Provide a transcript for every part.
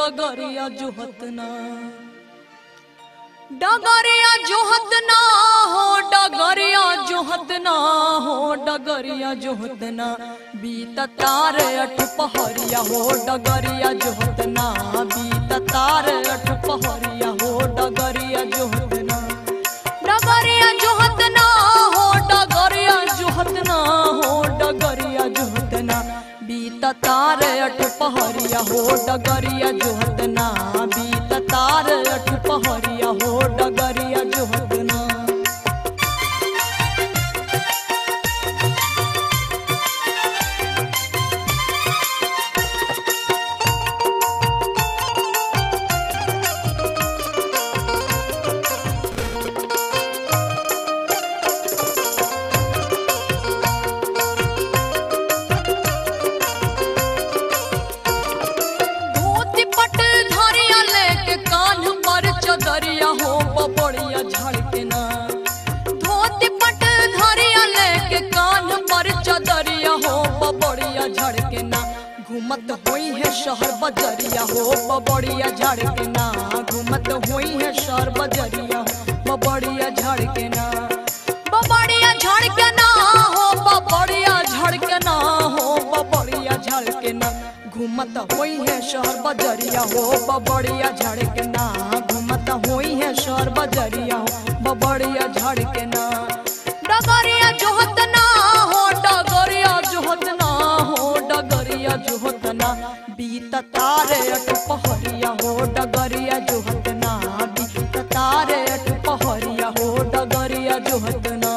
डगरिया जोहत ना, डगरिया जोहत ना हो, डगरिया जोहत ना हो, डगरिया जोहत ना बीत तार अठ पहरिया हो, डगरिया जोहत ना बीत तार अठ पहरिया हो, डगरिया जोहत ना, डगरिया जोहत ना हो, डगरिया जोहत ना हो, डगरिया जोहत ना बीत तार अठ पहरिया हो, डगरिया जोहत ना बीत तार अठ पहरिया हो, डगरिया जोहत ना। चदरिया हो बबड़िया झड़के ना, धोती पट धरिया लेके कान पर चदरिया हो बबड़िया झड़के ना, घूमत हुई है शहर बजरिया हो बबड़िया झड़के ना, घूमत हुई है शहर बजरिया हो बबड़िया झड़के ना, बबड़िया झड़के ना हो, बबड़िया झड़के ना हो, बबड़िया झड़के ना घूमत हुई है शहर बजरिया हो बबड़िया झड़के ना, घूमत हुई है शहर बजरिया हो बबड़िया झड़के ना, डगरिया जोहत ना हो, डगरिया जोहत ना हो, डगरिया जोहत ना बीत तारे अठ पहरिया हो, डगरिया जोहत ना बीत तारे अठ पहरिया हो, डगरिया जोहत ना।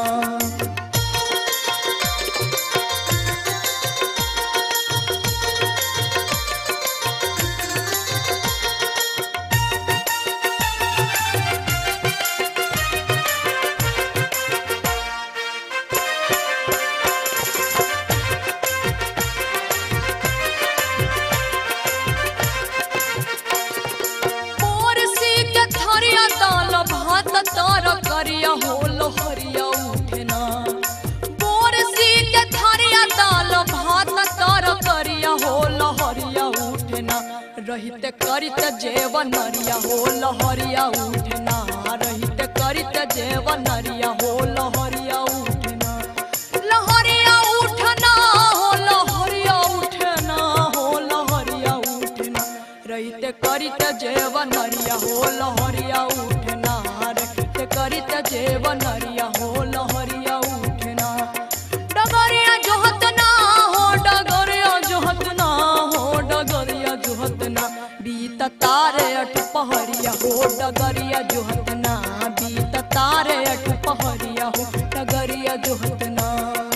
तार करिया हो लहरिया उठना, बोरसी के थरिया दाल भात तार करिया हो लहरिया उठना, रहित करित जेवनरिया हो लहरिया उठना, रहित करित जेवनरिया हो लहरिया उठना, लहरिया उठना हो, लहरिया उठना हो, लहरिया उठना रहित करित जेवनरिया हो लहरिया उठना, करित जेवनरिया हो लहरिया उठना, डगरिया जोहत ना हो, डगरिया जोहत ना हो, डगरिया जोहत ना बीत तारे अठ पहरिया हो, डगरिया जोहत ना बीत तारे अठ पहरिया हो, डगरिया जोहत ना।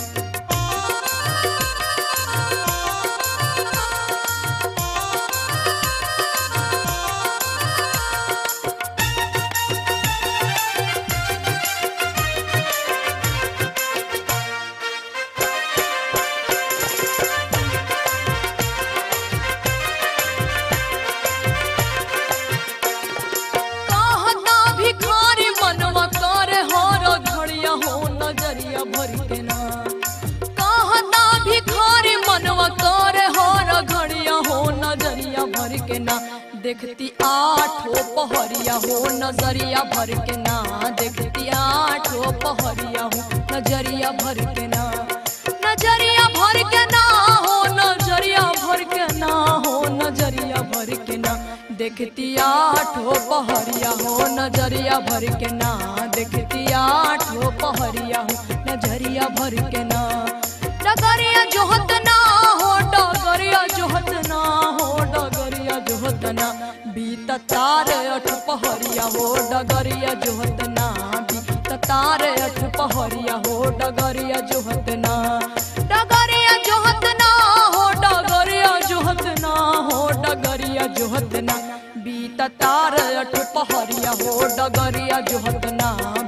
देखती आठों पहरिया हो नजरिया भर के ना, देखती आठों पहरिया हो नजरिया भर के ना, नजरिया भर के ना हो, नजरिया भर के ना हो, नजरिया भर के ना देखती आठों पहरिया हो नजरिया भर के ना, देखती आठों पहरिया हो नजरिया भर के ना, डगरिया जोहत ना हो, डगरिया जोहत ना हो, डगरिया जोहत ना बीत तार अठ पहरिया हो, डगरिया जोहत ना बीत तार अठ पहरिया हो, डगरिया जोहत ना, डगरिया जोहत ना हो, डगरिया जोहत ना हो, डगरिया जोहत ना बीत तार अठ पहरिया हो, डगरिया जोहत ना